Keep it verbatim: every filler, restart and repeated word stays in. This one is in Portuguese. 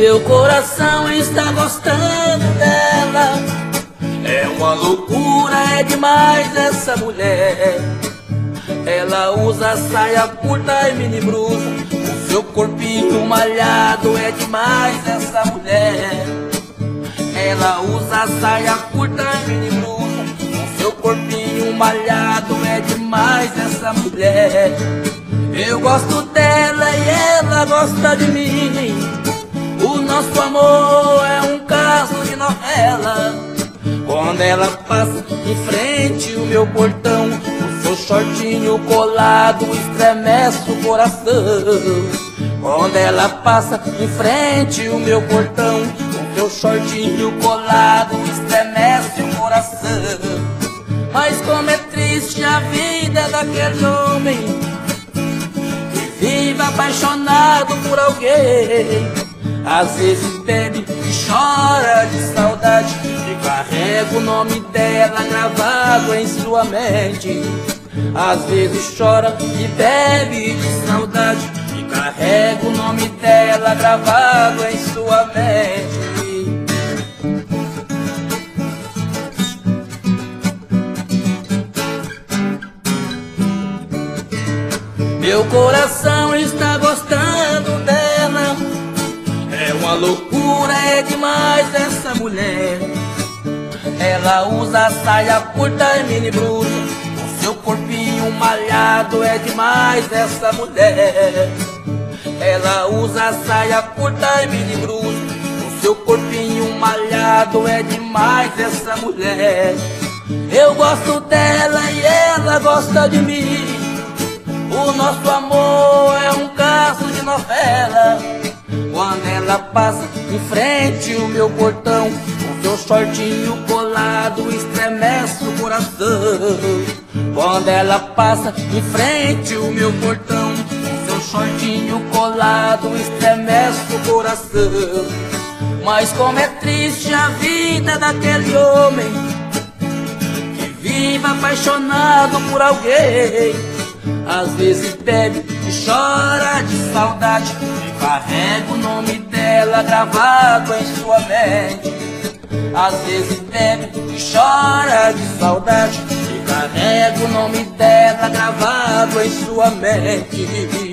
Meu coração está gostando dela. É uma loucura, é demais essa mulher. Ela usa saia curta e mini blusa, o seu corpinho malhado, é demais essa mulher. Ela usa saia curta e mini blusa, o seu corpinho malhado, é demais essa mulher. Eu gosto dela e ela gosta de mim. O nosso amor é um caso de novela. Quando ela passa em frente o meu portão, o seu shortinho colado estremece o coração. Quando ela passa em frente o meu portão, o seu shortinho colado estremece o coração. Mas como é triste a vida daquele homem que vive apaixonado por alguém. Às vezes bebe e chora de saudade, e carrega o nome dela gravado em sua mente. Às vezes chora e bebe de saudade, e carrega o nome dela gravado em sua mente. Meu coração está gostando dela. É uma loucura, é demais essa mulher. Ela usa saia curta e mini blusa, o seu corpinho malhado, é demais essa mulher. Ela usa saia curta e mini blusa, o seu corpinho malhado, é demais essa mulher. Eu gosto dela e ela gosta de mim. O nosso amor é um caso de novela. Quando ela passa em frente o meu portão, o seu shortinho colado estremece o coração. Quando ela passa em frente o meu portão, o seu shortinho colado estremece o coração. Mas como é triste a vida daquele homem que vive apaixonado por alguém. Às vezes bebe e chora de saudade, e carrega o nome dela gravado em sua mente. Às vezes bebe e chora de saudade, e carrega o nome dela gravado em sua mente.